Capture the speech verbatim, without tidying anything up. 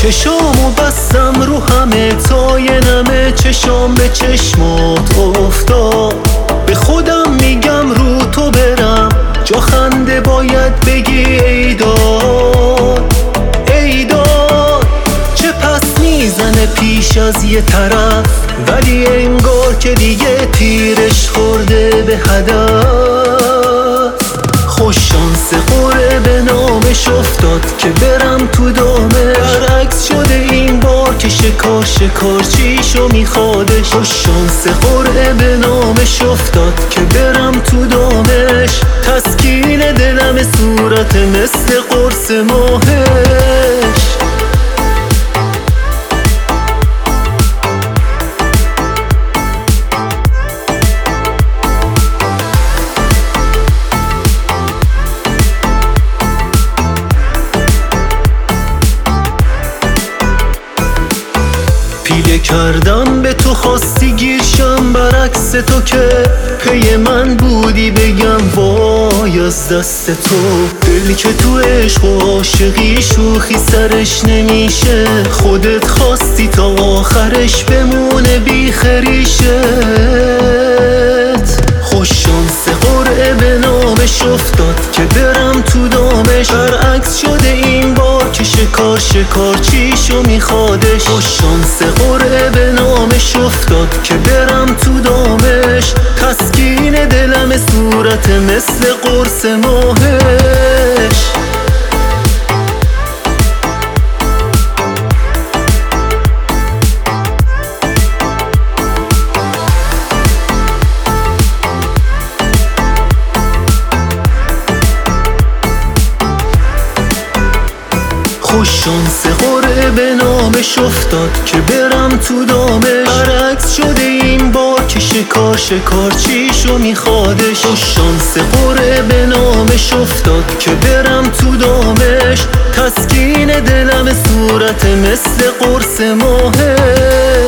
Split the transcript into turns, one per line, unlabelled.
چشامو بستم رو همه تا یه نمه چشام به چشمات افتاد. به خودم میگم رو تو برم جا خنده باید بگی ای داد ای داد. چه پس میزنه پیش از یه طرف ولی انگار که دیگه تیرش خورده به هدف. خوش شانس خوره به نامش افتاد که برم تو دامش. برعکس شده این بار که شکار شکار چیشو میخوادش. خوش شانس خوره به نامش افتاد که برم تو دامش. تسکین دلم صورت مثل قرص ماهش. پیله کردم به تو خواستی گیرشم برعکس تو که پی من بودی بگم وای از دست تو. دل که تو عشق و عاشقی شوخی سرش نمیشه. خودت خواستی تا آخرش بمونه بی خریشت. خوش شانس قرعه به نامش افتاد که برم تو دامش. برعکس شده این بار که شکار شکار چیشو میخوادش. خوش شانس قرعه به نامش افتاد که برم تو دامش. تسکین دلم صورت مثل قرص ماهش. خوش شانس قرعه به نامش افتاد که برم تو دامش. برعکس شده این بار که شکار شکار چیشو میخوادش. خوش شانس قرعه به نامش افتاد که برم تو دامش. تسکین دلم صورت مثل قرص ماهش.